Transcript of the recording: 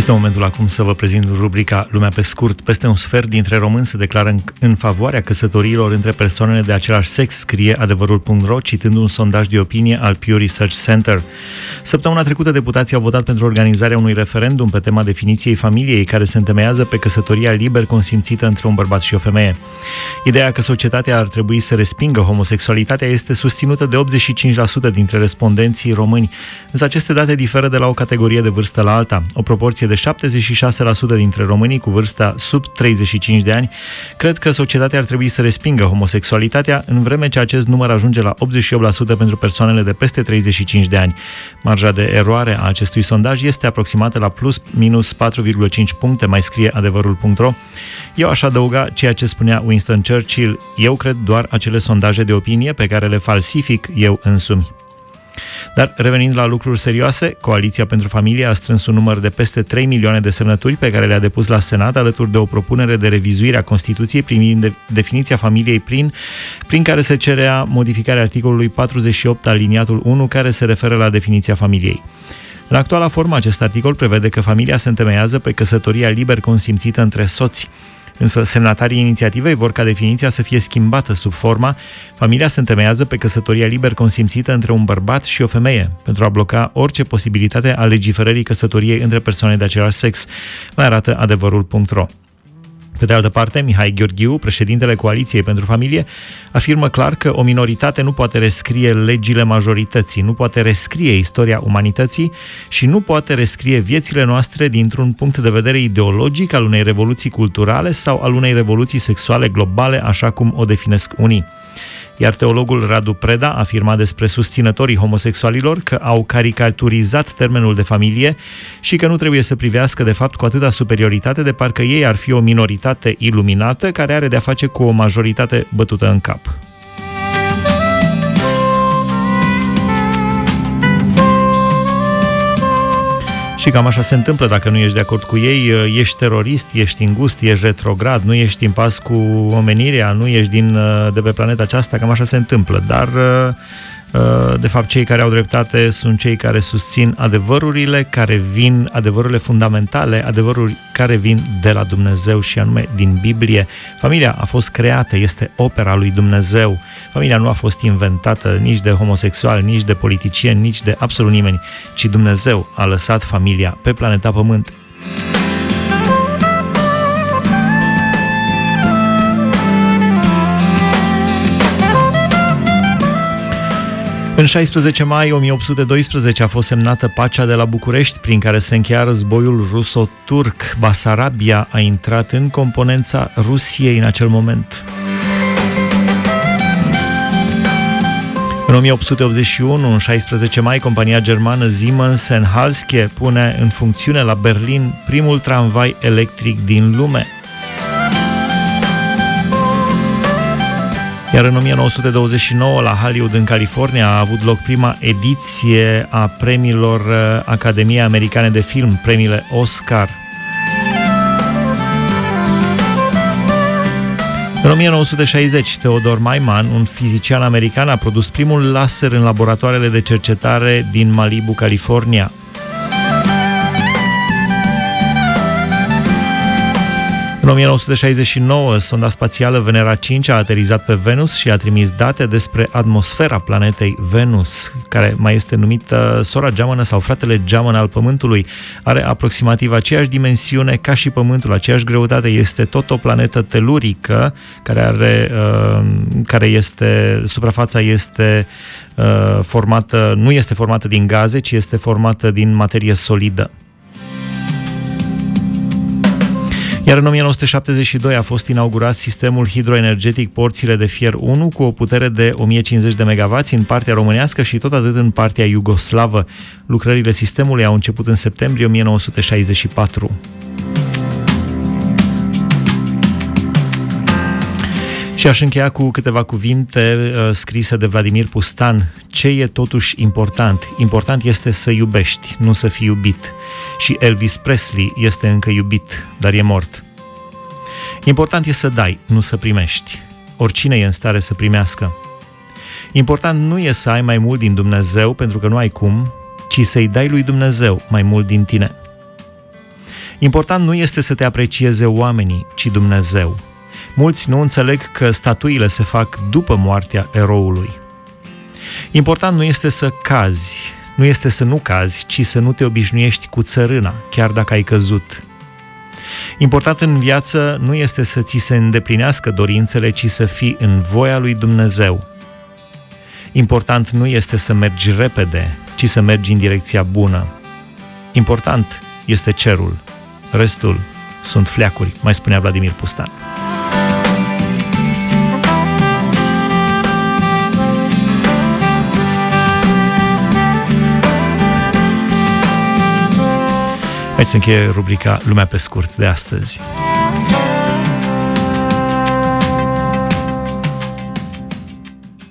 Este momentul acum să vă prezint rubrica Lumea pe scurt. Peste un sfert dintre români se declară în favoarea căsătoriilor între persoanele de același sex, scrie adevărul.ro, citând un sondaj de opinie al Pew Research Center. Săptămâna trecută, deputații au votat pentru organizarea unui referendum pe tema definiției familiei, care se întemeiază pe căsătoria liber consimțită între un bărbat și o femeie. Ideea că societatea ar trebui să respingă homosexualitatea este susținută de 85% dintre respondenții români, însă aceste date diferă de la o categorie de vârstă la alta. O proporție de 76% dintre românii cu vârsta sub 35 de ani cred că societatea ar trebui să respingă homosexualitatea, în vreme ce acest număr ajunge la 88% pentru persoanele de peste 35 de ani. Marja de eroare a acestui sondaj este aproximată la plus-minus 4,5 puncte, mai scrie adevărul.ro. Eu aș adăuga ceea ce spunea Winston Churchill: eu cred doar acele sondaje de opinie pe care le falsific eu însumi. Dar revenind la lucruri serioase, Coaliția pentru Familie a strâns un număr de peste 3 milioane de semnături pe care le-a depus la Senat, alături de o propunere de revizuire a Constituției privind definiția familiei prin care se cerea modificarea articolului 48 aliniatul 1, care se referă la definiția familiei. În actuala formă, acest articol prevede că familia se întemeiază pe căsătoria liber consimțită între soți. Însă semnatarii inițiativei vor ca definiția să fie schimbată sub forma: familia se întemeiază pe căsătoria liber consimțită între un bărbat și o femeie, pentru a bloca orice posibilitate a legiferării căsătoriei între persoane de același sex, mai arată adevărul.ro. Pe de altă parte, Mihai Gheorghiu, președintele Coaliției pentru Familie, afirmă clar că o minoritate nu poate rescrie legile majorității, nu poate rescrie istoria umanității și nu poate rescrie viețile noastre dintr-un punct de vedere ideologic al unei revoluții culturale sau al unei revoluții sexuale globale, așa cum o definesc unii. Iar teologul Radu Preda afirma despre susținătorii homosexualilor că au caricaturizat termenul de familie și că nu trebuie să privească de fapt cu atâta superioritate, de parcă ei ar fi o minoritate iluminată care are de-a face cu o majoritate bătută în cap. Și cam așa se întâmplă: dacă nu ești de acord cu ei, ești terorist, ești îngust, ești retrograd, nu ești în pas cu omenirea, nu ești de pe planeta aceasta, cam așa se întâmplă. Dar, de fapt, cei care au dreptate sunt cei care susțin adevărurile adevărurile fundamentale, adevăruri care vin de la Dumnezeu și anume din Biblie. Familia a fost creată, este opera lui Dumnezeu. Familia nu a fost inventată nici de homosexuali, nici de politicieni, nici de absolut nimeni, ci Dumnezeu a lăsat familia pe planeta Pământ. În 16 mai 1812 a fost semnată pacea de la București, prin care se încheia războiul ruso-turc. Basarabia a intrat în componența Rusiei în acel moment. În 1881, în 16 mai, compania germană Siemens & Halske pune în funcțiune la Berlin primul tramvai electric din lume. Iar în 1929, la Hollywood, în California, a avut loc prima ediție a premiilor Academiei Americane de Film, premiile Oscar. În 1960, Theodor Maiman, un fizician american, a produs primul laser în laboratoarele de cercetare din Malibu, California. În 1969, sonda spațială Venera 5 a aterizat pe Venus și a trimis date despre atmosfera planetei Venus, care mai este numită sora geamănă sau fratele geamăn al Pământului. Are aproximativ aceeași dimensiune ca și Pământul, aceeași greutate, este tot o planetă telurică, suprafața este formată, nu este formată din gaze, ci este formată din materie solidă. Iar în 1972 a fost inaugurat sistemul hidroenergetic Porțile de Fier 1 cu o putere de 1050 de MW în partea românească și tot atât în partea iugoslavă. Lucrările sistemului au început în septembrie 1964. Și aș încheia cu câteva cuvinte scrise de Vladimir Pustan. Ce e totuși important? Important este să iubești, nu să fii iubit. Și Elvis Presley este încă iubit, dar e mort. Important e să dai, nu să primești. Oricine e în stare să primească. Important nu e să ai mai mult din Dumnezeu, pentru că nu ai cum, ci să-i dai lui Dumnezeu mai mult din tine. Important nu este să te aprecieze oamenii, ci Dumnezeu. Mulți nu înțeleg că statuile se fac după moartea eroului. Important nu este să cazi, nu este să nu cazi, ci să nu te obișnuiești cu țărâna, chiar dacă ai căzut. Important în viață nu este să ți se îndeplinească dorințele, ci să fii în voia lui Dumnezeu. Important nu este să mergi repede, ci să mergi în direcția bună. Important este cerul, restul sunt fleacuri, mai spunea Vladimir Pustan. Hai să încheie rubrica Lumea pe scurt de astăzi.